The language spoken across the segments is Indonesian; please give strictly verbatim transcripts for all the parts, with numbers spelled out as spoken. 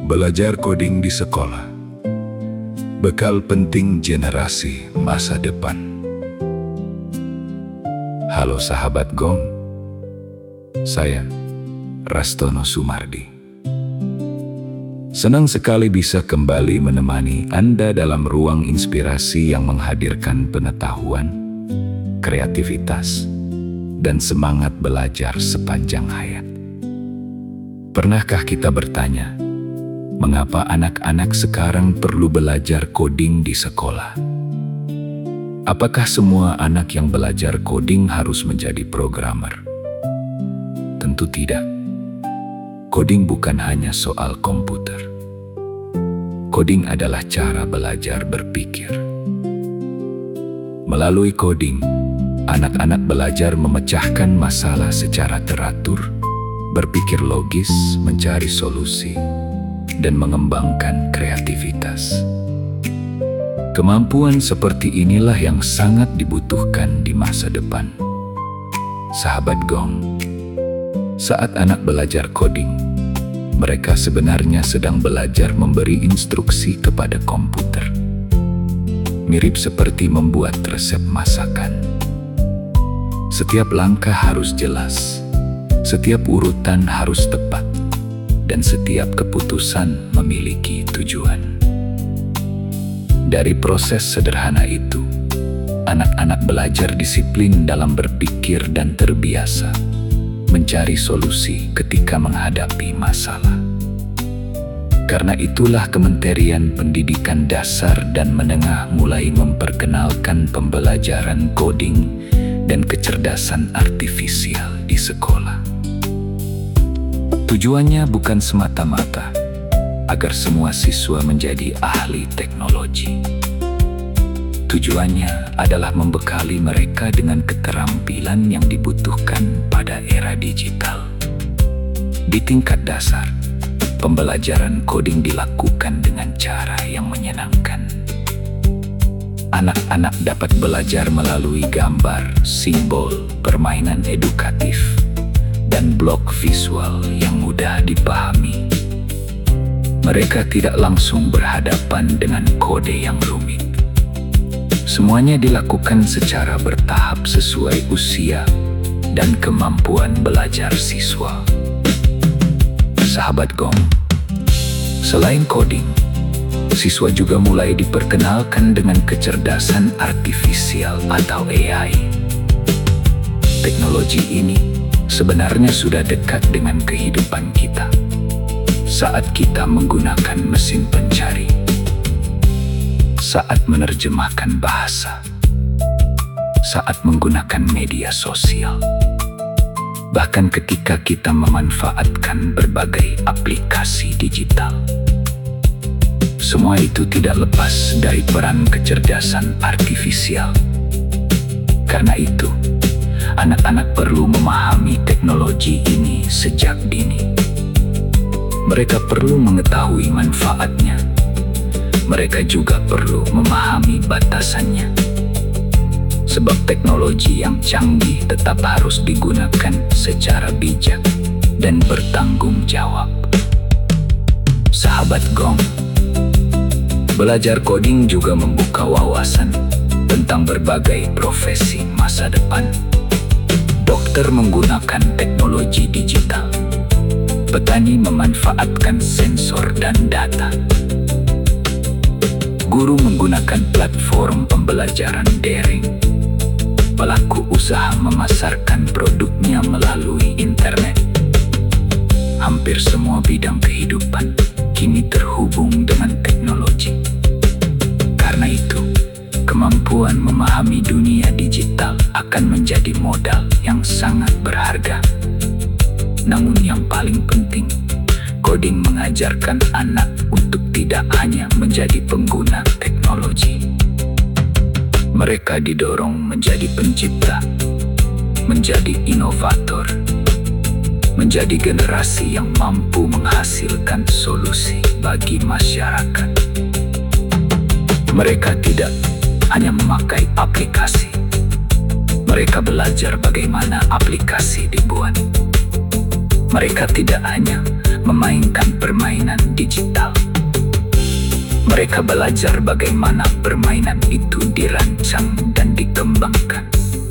Belajar coding di sekolah. Bekal penting generasi masa depan. Halo sahabat Gong. Saya Rastono Sumardi. Senang sekali bisa kembali menemani Anda dalam ruang inspirasi yang menghadirkan pengetahuan, kreativitas, dan semangat belajar sepanjang hayat. Pernahkah kita bertanya, mengapa anak-anak sekarang perlu belajar coding di sekolah? Apakah semua anak yang belajar coding harus menjadi programmer? Tentu tidak. Coding bukan hanya soal komputer. Coding adalah cara belajar berpikir. Melalui coding, anak-anak belajar memecahkan masalah secara teratur, berpikir logis, mencari solusi, dan mengembangkan kreativitas. Kemampuan seperti inilah yang sangat dibutuhkan di masa depan. Sahabat Gong, saat anak belajar coding, mereka sebenarnya sedang belajar memberi instruksi kepada komputer. Mirip seperti membuat resep masakan. Setiap langkah harus jelas. Setiap urutan harus tepat, dan setiap keputusan memiliki tujuan. Dari proses sederhana itu, anak-anak belajar disiplin dalam berpikir dan terbiasa mencari solusi ketika menghadapi masalah. Karena itulah Kementerian Pendidikan Dasar dan Menengah mulai memperkenalkan pembelajaran coding dan kecerdasan artifisial di sekolah. Tujuannya bukan semata-mata agar semua siswa menjadi ahli teknologi. Tujuannya adalah membekali mereka dengan keterampilan yang dibutuhkan pada era digital. Di tingkat dasar, pembelajaran coding dilakukan dengan cara yang menyenangkan. Anak-anak dapat belajar melalui gambar, simbol, permainan edukatif, dan blok visual yang mudah dipahami. Mereka tidak langsung berhadapan dengan kode yang rumit. Semuanya dilakukan secara bertahap sesuai usia dan kemampuan belajar siswa. Sahabat Gong, selain coding, siswa juga mulai diperkenalkan dengan kecerdasan artifisial atau A I. Teknologi ini sebenarnya sudah dekat dengan kehidupan kita. Saat kita menggunakan mesin pencari, saat menerjemahkan bahasa, saat menggunakan media sosial, bahkan ketika kita memanfaatkan berbagai aplikasi digital. Semua itu tidak lepas dari peran kecerdasan artifisial. Karena itu, anak-anak perlu memahami teknologi ini sejak dini. Mereka perlu mengetahui manfaatnya. Mereka juga perlu memahami batasannya. Sebab teknologi yang canggih tetap harus digunakan secara bijak dan bertanggung jawab. Sahabat Gong, belajar coding juga membuka wawasan tentang berbagai profesi masa depan. Dokter menggunakan teknologi digital. Petani memanfaatkan sensor dan data. Guru menggunakan platform pembelajaran daring. Pelaku usaha memasarkan produknya melalui internet. Hampir semua bidang kehidupan kini terhubung dengan teknologi. Karena itu, kemampuan memahami dunia digital akan menjadi modal yang sangat berharga. Namun yang paling penting, coding mengajarkan anak untuk tidak hanya menjadi pengguna teknologi. Mereka didorong menjadi pencipta, menjadi inovator, menjadi generasi yang mampu menghasilkan solusi bagi masyarakat. Mereka tidak hanya memakai aplikasi. Mereka belajar bagaimana aplikasi dibuat. Mereka tidak hanya memainkan permainan digital. Mereka belajar bagaimana permainan itu dirancang dan dikembangkan.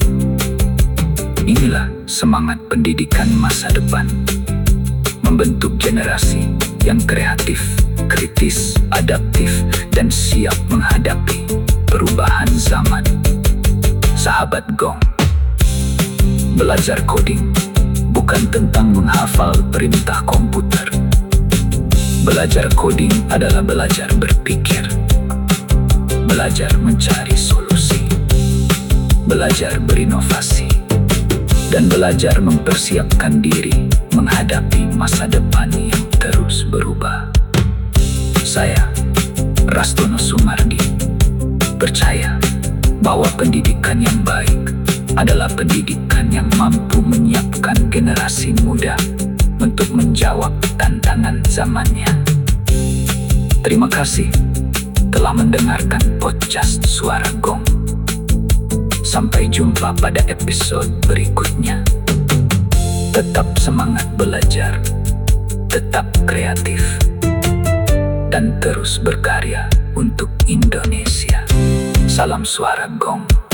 Inilah semangat pendidikan masa depan, membentuk generasi yang kreatif, kritis, adaptif, dan siap menghadapi perubahan zaman. Sahabat Gong, belajar coding bukan tentang menghafal perintah komputer. Belajar coding adalah belajar berpikir, belajar mencari solusi, belajar berinovasi, dan belajar mempersiapkan diri menghadapi masa depan yang terus berubah. Saya, Rastono Sumardi, percaya bahwa pendidikan yang baik adalah pendidikan yang mampu menyiapkan generasi muda untuk menjawab tantangan zamannya. Terima kasih telah mendengarkan podcast Suara Gong. Sampai jumpa pada episode berikutnya. Tetap semangat belajar, tetap kreatif, dan terus berkarya untuk Indonesia. Salam Suara Gong.